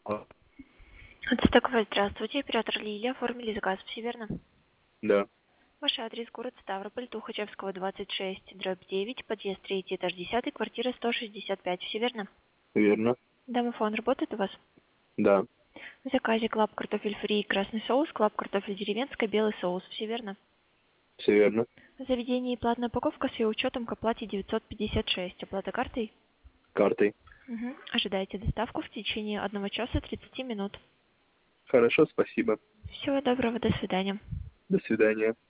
А, Отстаковать, здравствуйте. Оператор Лилия. Оформили заказ, все верно? да, Ваш адрес город Ставрополь, Тухачевского, 26, дробь 9, подъезд 3, этаж 10, квартира 165, все верно? верно. Домофон работает у вас? Да, В заказе клаб картофель фри, красный соус, клаб картофель деревенская, белый соус, все верно? все верно. В заведении платная упаковка с ее учетом к оплате 956. Оплата картой? Картой. Угу. Ожидайте доставку в течение 1 часа 30 минут. Хорошо, спасибо. Всего доброго, до свидания. До свидания.